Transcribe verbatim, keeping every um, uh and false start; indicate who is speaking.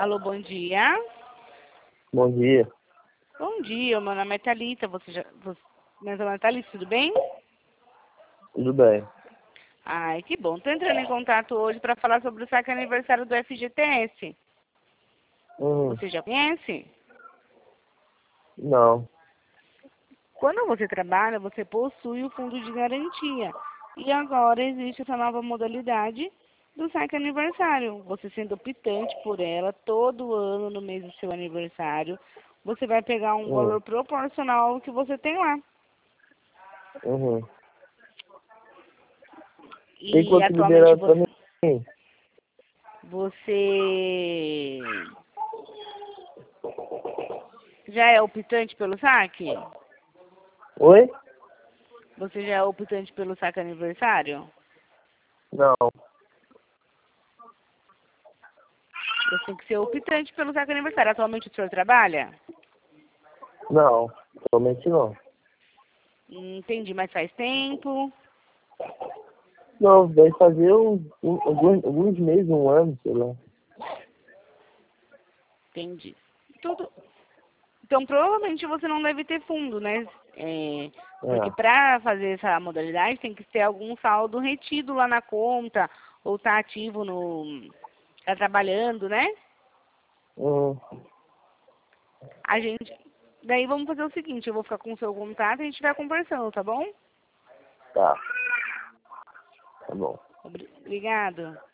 Speaker 1: Alô, bom dia.
Speaker 2: Bom dia.
Speaker 1: Bom dia, meu nome é Thalita. Você já. Você, meu nome é Thalita, tudo bem?
Speaker 2: Tudo bem.
Speaker 1: Ai, que bom. Tô entrando em contato hoje para falar sobre o saque aniversário do F G T S.
Speaker 2: Hum,
Speaker 1: Você já conhece?
Speaker 2: não.
Speaker 1: Quando você trabalha, você possui o fundo de garantia. E agora existe essa nova modalidade do saque aniversário. Você sendo optante por ela, todo ano, no mês do seu aniversário, você vai pegar um
Speaker 2: Hum,
Speaker 1: valor proporcional ao que você tem lá.
Speaker 2: uhum. Tem
Speaker 1: E
Speaker 2: quanto
Speaker 1: atualmente
Speaker 2: liberado pra
Speaker 1: você,
Speaker 2: mim?
Speaker 1: você já é optante pelo saque?
Speaker 2: Oi?
Speaker 1: Você já é optante pelo saque aniversário?
Speaker 2: Não.
Speaker 1: Você tem que ser optante pelo saque aniversário. Atualmente o senhor trabalha?
Speaker 2: Não. Realmente não.
Speaker 1: Hum, Entendi, mas faz tempo.
Speaker 2: Não, vai fazer um, um- alguns, alguns meses, um ano, sei lá.
Speaker 1: Entendi. Tudo. Então, provavelmente você não deve ter fundo, né? É, porque
Speaker 2: É.
Speaker 1: para fazer essa modalidade tem que ter algum saldo retido lá na conta ou tá ativo no, tá trabalhando, né?
Speaker 2: Hum,
Speaker 1: A gente, daí vamos fazer o seguinte, eu vou ficar com o seu contato e a gente vai conversando, tá bom?
Speaker 2: tá. Tá bom.
Speaker 1: Obri- Obrigado.